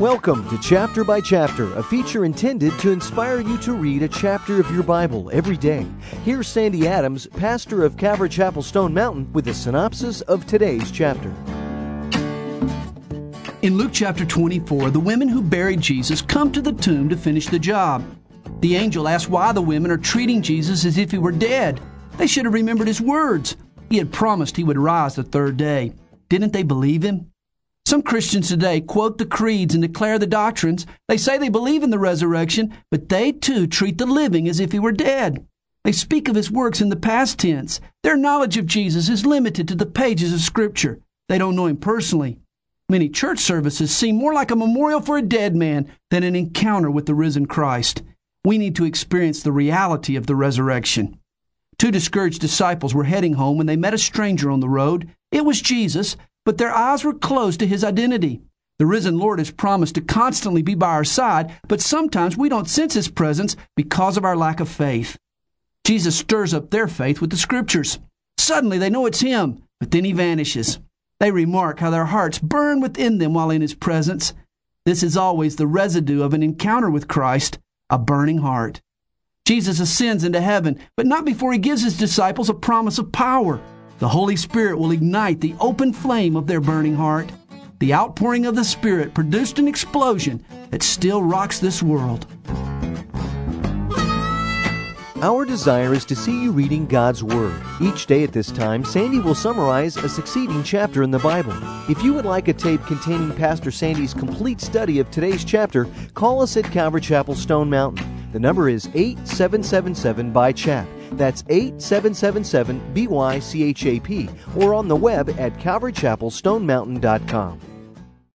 Welcome to Chapter by Chapter, a feature intended to inspire you to read a chapter of your Bible every day. Here's Sandy Adams, pastor of Calvary Chapel Stone Mountain, with a synopsis of today's chapter. In Luke chapter 24, the women who buried Jesus come to the tomb to finish the job. The angel asks why the women are treating Jesus as if he were dead. They should have remembered his words. He had promised he would rise the third day. Didn't they believe him? Some Christians today quote the creeds and declare the doctrines. They say they believe in the resurrection, but they too treat the living as if he were dead. They speak of his works in the past tense. Their knowledge of Jesus is limited to the pages of Scripture. They don't know him personally. Many church services seem more like a memorial for a dead man than an encounter with the risen Christ. We need to experience the reality of the resurrection. Two discouraged disciples were heading home when they met a stranger on the road. It was Jesus, but their eyes were closed to his identity. The risen Lord has promised to constantly be by our side, but sometimes we don't sense his presence because of our lack of faith. Jesus stirs up their faith with the Scriptures. Suddenly they know it's him, but then he vanishes. They remark how their hearts burn within them while in his presence. This is always the residue of an encounter with Christ, a burning heart. Jesus ascends into heaven, but not before he gives his disciples a promise of power. The Holy Spirit will ignite the open flame of their burning heart. The outpouring of the Spirit produced an explosion that still rocks this world. Our desire is to see you reading God's Word. Each day at this time, Sandy will summarize a succeeding chapter in the Bible. If you would like a tape containing Pastor Sandy's complete study of today's chapter, call us at Calvary Chapel Stone Mountain. The number is 8777-BY-CHAP. That's 8777-BYCHAP, or on the web at calvarychapelstonemountain.com.